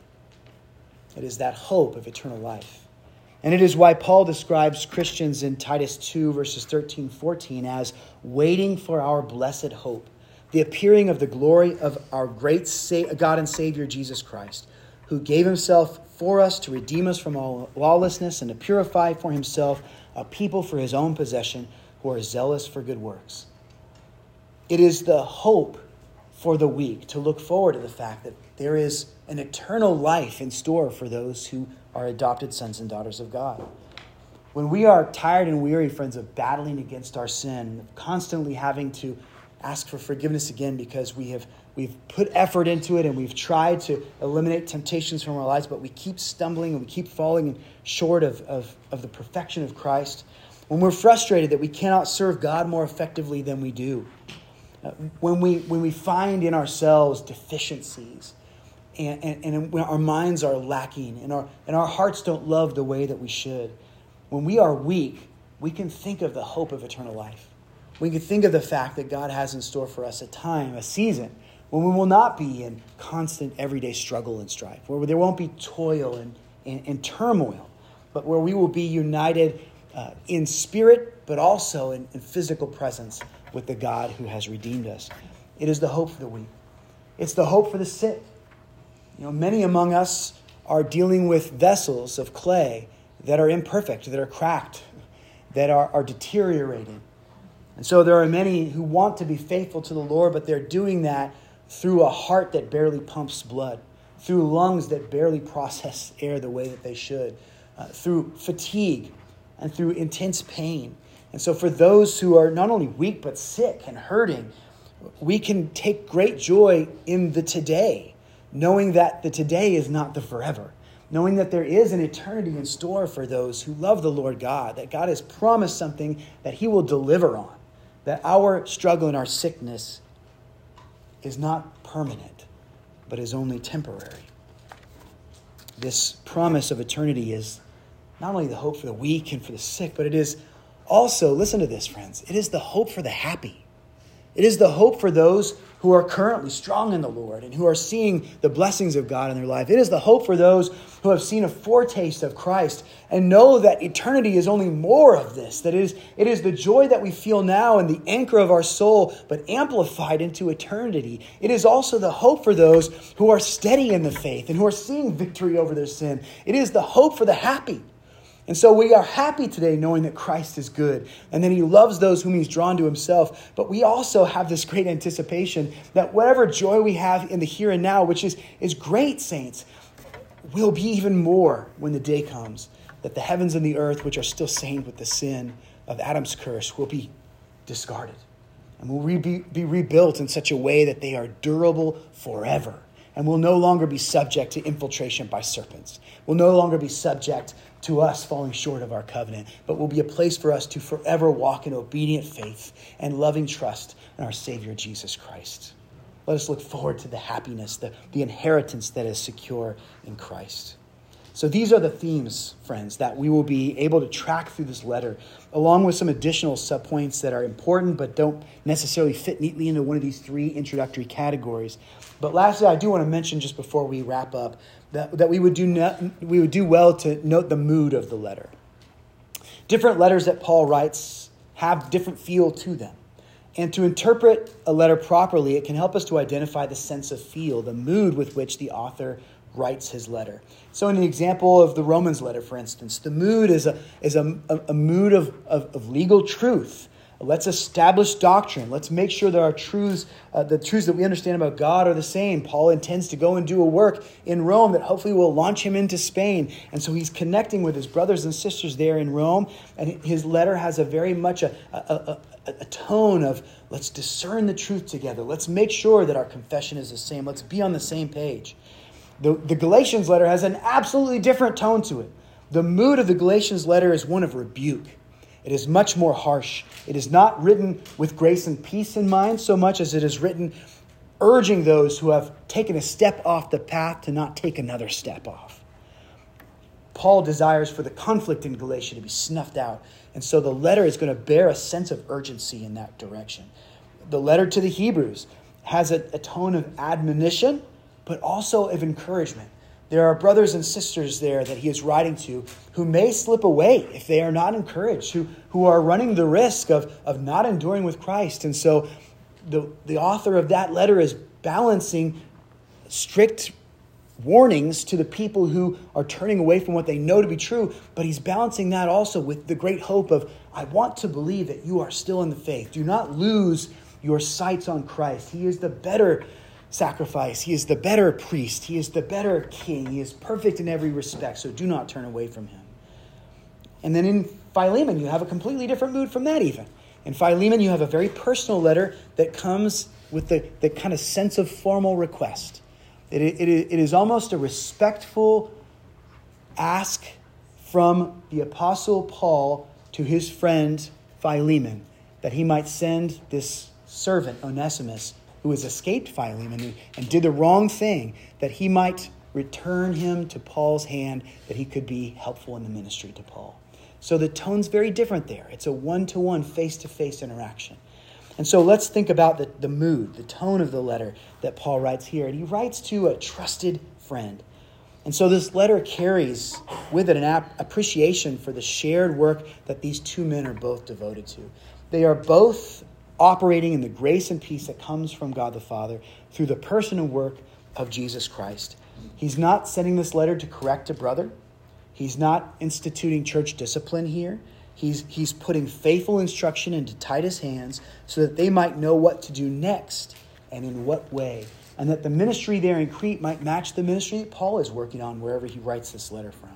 It is that hope of eternal life. And it is why Paul describes Christians in Titus two, verses thirteen, fourteen, as waiting for our blessed hope, the appearing of the glory of our great God and Savior, Jesus Christ, who gave himself for us to redeem us from all lawlessness and to purify for himself a people for his own possession who are zealous for good works. It is the hope for the weak to look forward to the fact that there is an eternal life in store for those who are adopted sons and daughters of God. When we are tired and weary, friends, of battling against our sin, constantly having to ask for forgiveness again because we have we've put effort into it and we've tried to eliminate temptations from our lives, but we keep stumbling and we keep falling short of, of, of the perfection of Christ. When we're frustrated that we cannot serve God more effectively than we do, uh, when we when we find in ourselves deficiencies, and, and, and when our minds are lacking and our and our hearts don't love the way that we should, when we are weak, we can think of the hope of eternal life. We can think of the fact that God has in store for us a time, a season, when we will not be in constant everyday struggle and strife, where there won't be toil and, and, and turmoil, but where we will be united uh, in spirit, but also in, in physical presence with the God who has redeemed us. It is the hope for the weak. It's the hope for the sick. You know, many among us are dealing with vessels of clay that are imperfect, that are cracked, that are, are deteriorating. And so there are many who want to be faithful to the Lord, but they're doing that through a heart that barely pumps blood, through lungs that barely process air the way that they should, uh, through fatigue and through intense pain. And so for those who are not only weak but sick and hurting, we can take great joy in the today, knowing that the today is not the forever, knowing that there is an eternity in store for those who love the Lord God, that God has promised something that he will deliver on, that our struggle and our sickness is not permanent, but is only temporary. This promise of eternity is not only the hope for the weak and for the sick, but it is also, listen to this, friends, it is the hope for the happy. It is the hope for those who are currently strong in the Lord and who are seeing the blessings of God in their life. It is the hope for those who have seen a foretaste of Christ and know that eternity is only more of this. That it is, it is the joy that we feel now and the anchor of our soul, but amplified into eternity. It is also the hope for those who are steady in the faith and who are seeing victory over their sin. It is the hope for the happy. And so we are happy today knowing that Christ is good and that he loves those whom he's drawn to himself. But we also have this great anticipation that whatever joy we have in the here and now, which is, is great, saints, will be even more when the day comes that the heavens and the earth, which are still stained with the sin of Adam's curse, will be discarded and will re- be, be rebuilt in such a way that they are durable forever and will no longer be subject to infiltration by serpents, will no longer be subject to us falling short of our covenant, but will be a place for us to forever walk in obedient faith and loving trust in our Savior, Jesus Christ. Let us look forward to the happiness, the, the inheritance that is secure in Christ. So these are the themes, friends, that we will be able to track through this letter, along with some additional subpoints that are important but don't necessarily fit neatly into one of these three introductory categories. But lastly, I do want to mention just before we wrap up that, that we would do no, we would do well to note the mood of the letter. Different letters that Paul writes have different feel to them. And to interpret a letter properly, it can help us to identify the sense of feel, the mood with which the author writes his letter. So in the example of the Romans letter, for instance, the mood is a, is a, a, a mood of, of, of legal truth. Let's establish doctrine. Let's make sure that our truths, uh, the truths that we understand about God are the same. Paul intends to go and do a work in Rome that hopefully will launch him into Spain. And so he's connecting with his brothers and sisters there in Rome. And his letter has a very much a, a, a, a tone of let's discern the truth together. Let's make sure that our confession is the same. Let's be on the same page. The, the Galatians letter has an absolutely different tone to it. The mood of the Galatians letter is one of rebuke. It is much more harsh. It is not written with grace and peace in mind so much as it is written urging those who have taken a step off the path to not take another step off. Paul desires for the conflict in Galatia to be snuffed out. And so the letter is going to bear a sense of urgency in that direction. The letter to the Hebrews has a, a tone of admonition, but also of encouragement. There are brothers and sisters there that he is writing to who may slip away if they are not encouraged, who, who are running the risk of, of not enduring with Christ. And so the, the author of that letter is balancing strict warnings to the people who are turning away from what they know to be true, but he's balancing that also with the great hope of, I want to believe that you are still in the faith. Do not lose your sights on Christ. He is the better sacrifice. He is the better priest. He is the better king. He is perfect in every respect, so do not turn away from him. And then in Philemon, you have a completely different mood from that even. In Philemon, you have a very personal letter that comes with the, the kind of sense of formal request. It, it, it is almost a respectful ask from the Apostle Paul to his friend Philemon that he might send this servant, Onesimus, who has escaped Philemon and did the wrong thing, that he might return him to Paul's hand, that he could be helpful in the ministry to Paul. So the tone's very different there. It's a one-to-one, face-to-face interaction. And so let's think about the, the mood, the tone of the letter that Paul writes here. And he writes to a trusted friend. And so this letter carries with it an ap- appreciation for the shared work that these two men are both devoted to. They are both operating in the grace and peace that comes from God the Father through the person and work of Jesus Christ. He's not sending this letter to correct a brother. He's not instituting church discipline here. He's, he's putting faithful instruction into Titus' hands so that they might know what to do next and in what way. And that the ministry there in Crete might match the ministry that Paul is working on wherever he writes this letter from.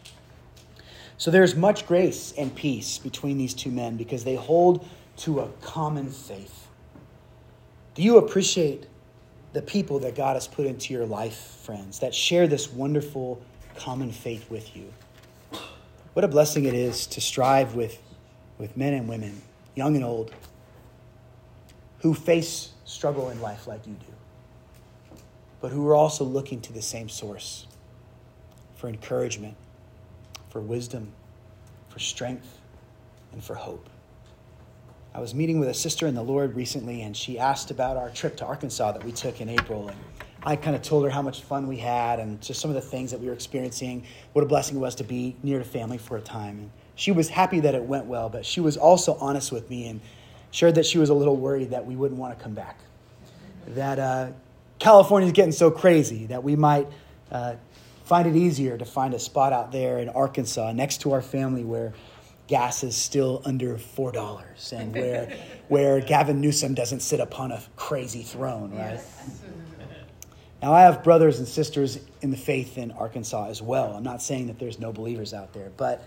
So there's much grace and peace between these two men because they hold to a common faith. Do you appreciate the people that God has put into your life, friends, that share this wonderful common faith with you? What a blessing it is to strive with, with men and women, young and old, who face struggle in life like you do, but who are also looking to the same source for encouragement, for wisdom, for strength, and for hope. I was meeting with a sister in the Lord recently, and she asked about our trip to Arkansas that we took in April. And I kind of told her how much fun we had and just some of the things that we were experiencing, what a blessing it was to be near to family for a time. And she was happy that it went well, but she was also honest with me and shared that she was a little worried that we wouldn't want to come back. That uh, California is getting so crazy that we might uh, find it easier to find a spot out there in Arkansas next to our family where gas is still under four dollars and where where Gavin Newsom doesn't sit upon a crazy throne, right? Yes. Now, I have brothers and sisters in the faith in Arkansas as well. I'm not saying that there's no believers out there, but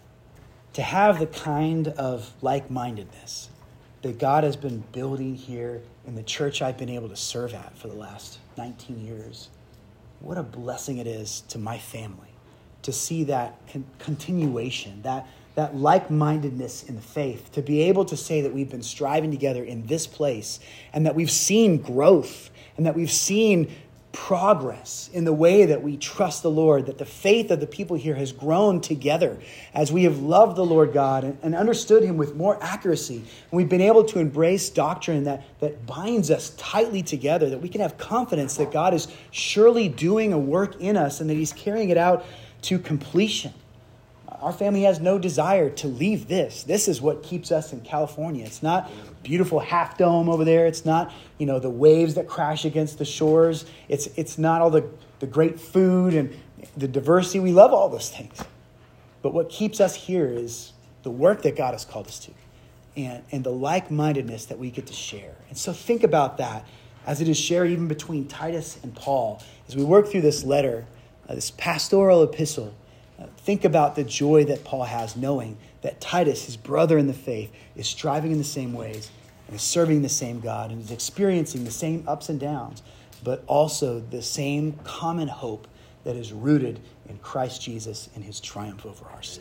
to have the kind of like-mindedness that God has been building here in the church I've been able to serve at for the last nineteen years, what a blessing it is to my family to see that con- continuation, that that like-mindedness in the faith, to be able to say that we've been striving together in this place and that we've seen growth and that we've seen progress in the way that we trust the Lord, that the faith of the people here has grown together as we have loved the Lord God and, and understood him with more accuracy. And we've been able to embrace doctrine that, that binds us tightly together, that we can have confidence that God is surely doing a work in us and that he's carrying it out to completion. Our family has no desire to leave this. This is what keeps us in California. It's not beautiful Half Dome over there. It's not, you know, the waves that crash against the shores. It's it's not all the, the great food and the diversity. We love all those things. But what keeps us here is the work that God has called us to and, and the like-mindedness that we get to share. And so think about that as it is shared even between Titus and Paul. As we work through this letter, uh, this pastoral epistle, Uh, think about the joy that Paul has knowing that Titus, his brother in the faith, is striving in the same ways and is serving the same God and is experiencing the same ups and downs, but also the same common hope that is rooted in Christ Jesus and his triumph over our sin.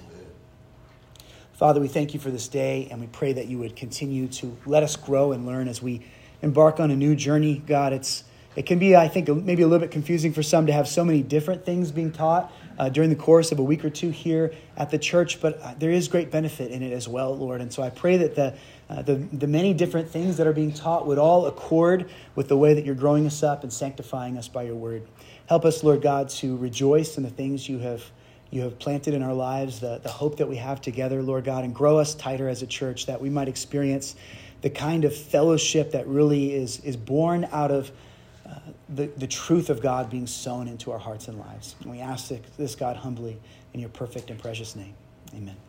Father, we thank you for this day, and we pray that you would continue to let us grow and learn as we embark on a new journey. God, it's it can be, I think, maybe a little bit confusing for some to have so many different things being taught Uh, during the course of a week or two here at the church, but uh, there is great benefit in it as well, Lord. And so I pray that the, uh, the the many different things that are being taught would all accord with the way that you're growing us up and sanctifying us by your word. Help us, Lord God, to rejoice in the things you have you have planted in our lives, the, the hope that we have together, Lord God, and grow us tighter as a church that we might experience the kind of fellowship that really is, is born out of Uh, the, the truth of God being sown into our hearts and lives. And we ask this, God, humbly in your perfect and precious name. Amen.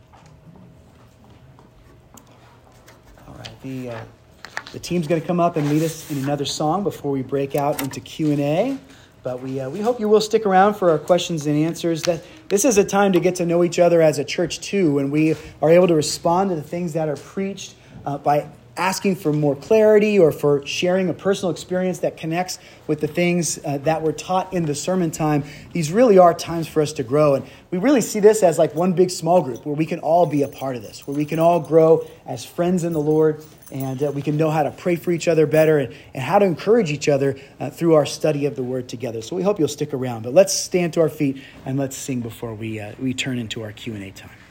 All right. The, uh, the team's going to come up and lead us in another song before we break out into Q and A. But we uh, we hope you will stick around for our questions and answers. That this is a time to get to know each other as a church, too. And we are able to respond to the things that are preached uh, by asking for more clarity or for sharing a personal experience that connects with the things uh, that were taught in the sermon time. These really are times for us to grow. And we really see this as like one big small group where we can all be a part of this, where we can all grow as friends in the Lord, and uh, we can know how to pray for each other better and, and how to encourage each other uh, through our study of the word together. So we hope you'll stick around. But let's stand to our feet and let's sing before we uh, we turn into our Q and A time.